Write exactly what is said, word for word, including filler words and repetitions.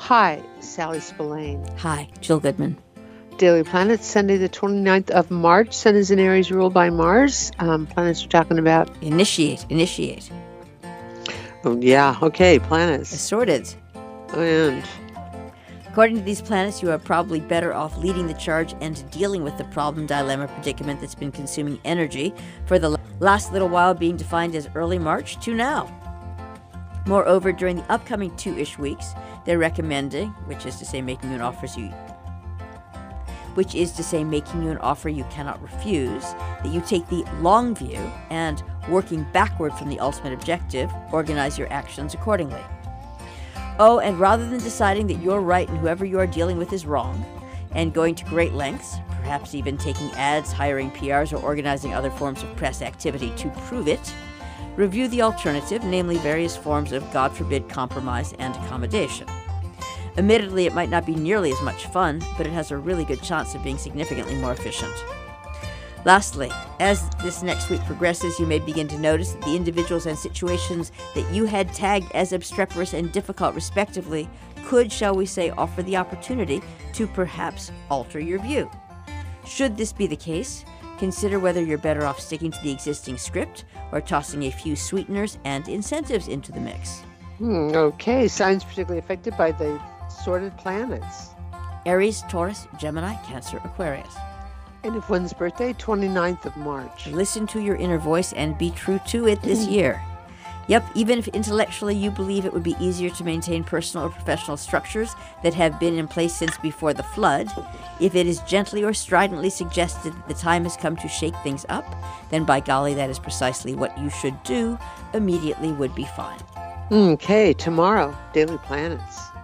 Hi, Sally Spillane. Hi, Jill Goodman. Daily Planets, Sunday the twenty-ninth of March. Sun is in Aries, ruled by Mars. Um, planets are talking about... Initiate, initiate. Oh, yeah. Okay, planets. Assorted. And... According to these planets, you are probably better off leading the charge and dealing with the problem, dilemma, predicament that's been consuming energy for the last little while, being defined as early March to now. Moreover, during the upcoming two-ish weeks, they're recommending, which is to say making you an offer you, which is to say making you an offer you cannot refuse, that you take the long view and, working backward from the ultimate objective, organize your actions accordingly. Oh, and rather than deciding that you're right and whoever you are dealing with is wrong, and going to great lengths, perhaps even taking ads, hiring P Rs, or organizing other forms of press activity to prove it, review the alternative, namely various forms of, God forbid, compromise and accommodation. Admittedly, it might not be nearly as much fun, but it has a really good chance of being significantly more efficient. Lastly, as this next week progresses, you may begin to notice that the individuals and situations that you had tagged as obstreperous and difficult respectively could, shall we say, offer the opportunity to perhaps alter your view. Should this be the case, consider whether you're better off sticking to the existing script or tossing a few sweeteners and incentives into the mix. Hmm, okay, signs particularly affected by the sorted planets. Aries, Taurus, Gemini, Cancer, Aquarius. And if one's birthday, twenty-ninth of March. Listen to your inner voice and be true to it this year. Yep, even if intellectually you believe it would be easier to maintain personal or professional structures that have been in place since before the flood, if it is gently or stridently suggested that the time has come to shake things up, then by golly, that is precisely what you should do. Immediately would be fine. Okay, tomorrow, Daily Planets.